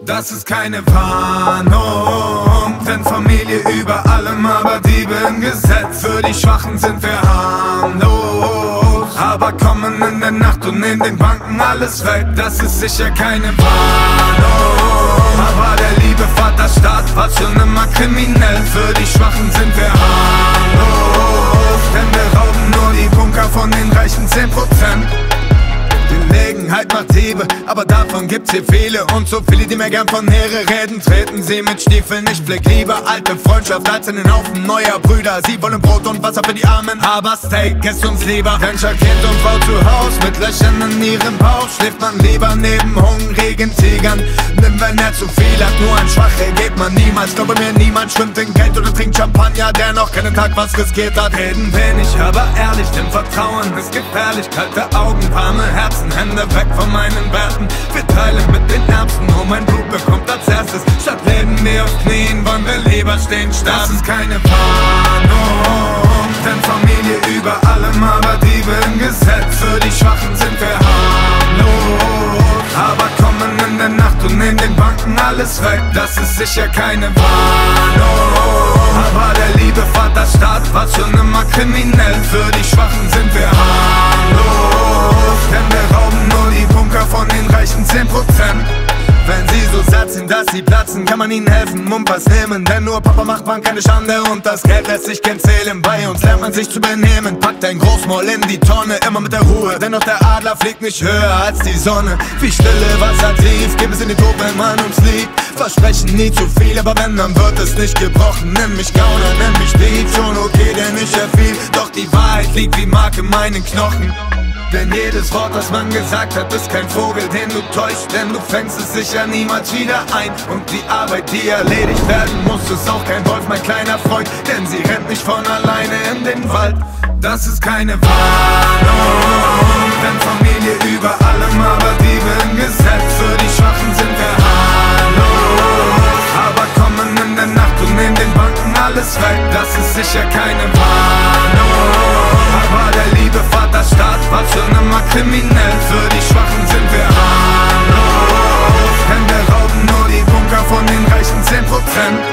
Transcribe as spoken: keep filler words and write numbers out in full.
Das ist keine Warnung, denn Familie über allem, aber Diebe im Gesetz. Für die Schwachen sind wir harmlos, aber kommen in der Nacht und nehmen den Banken alles weg. Das ist sicher keine Warnung, aber der liebe Vaterstaat war schon immer kriminell. Für die Schwachen sind wir harmlos, denn wir rauben nur die Bunker von den reichen zehn Prozent. Gelegenheit macht Diebe, aber davon gibt's hier viele. Und so viele, die mir gern von Ehre reden, treten sie mit Stiefeln. Ich pfleg lieber alte Freundschaft als in den Haufen neuer Brüder. Sie wollen Brot und Wasser für die Armen, aber Steak ist uns lieber. Denn statt Kind und Frau zu Haus mit Löchern in ihrem Bauch schläft man lieber neben hungrigen Tigern. Denn wenn er zu viel hat, nur ein Schwacher geht man niemals. Glaube mir, niemand schwimmt in Geld oder trinkt Champagner, der noch keinen Tag was riskiert hat. Reden wenig, aber ehrlich, denn Vertrauen ist gefährlich. Kalte Augen, warme Herzen, Hände weg von meinen Werten. Wir teilen mit den Erbsen, nur mein Blut bekommt als erstes. Statt leben wir auf Knien, wollen wir lieber stehen starten. Das ist keine Warnung, denn Familie über allem, aber Diebe im Gesetz. Für die Schwachen sind wir harmlos, aber kommen in der Nacht und nehmen den Banken alles weg. Das ist sicher keine Warnung, aber der liebe Vaterstaat war schon immer kriminell. Für die Schwachen sind wir harmlos, denn wir rauben nur die Bunker von den reichen zehn Prozent. Wenn sie so satt sind, dass sie platzen, kann man ihnen helfen und was nehmen. Denn nur Papa macht man keine Schande und das Geld lässt sich kein zählen. Bei uns lernt man sich zu benehmen, packt ein Großmaul in die Tonne, immer mit der Ruhe. Dennoch der Adler fliegt nicht höher als die Sonne. Wie stille Wasser tief, gib es in den Tod, wenn man uns liebt. Versprechen nie zu viel, aber wenn, dann wird es nicht gebrochen. Nenn mich Gauner, nenn mich Dieb, schon okay, denn ich erfiel. Doch die Wahrheit liegt wie Mark in meinen Knochen. Denn jedes Wort, das man gesagt hat, ist kein Vogel, den du täuscht. Denn du fängst es sicher niemals wieder ein. Und die Arbeit, die erledigt werden muss, ist auch kein Wolf, mein kleiner Freund. Denn sie rennt nicht von alleine in den Wald. Das ist keine Warnung, denn Familie über allem, aber Diebe im Gesetz. Für die Schwachen sind wir harmlos, aber kommen in der Nacht und nehmen den Banken alles weg. Das ist sicher keine Warnung, aber der liebe Vaterstaat war schon immer kriminell. Für die Schwachen sind wir harmlos, denn wir rauben nur die Bunker von den reichen zehn Prozent.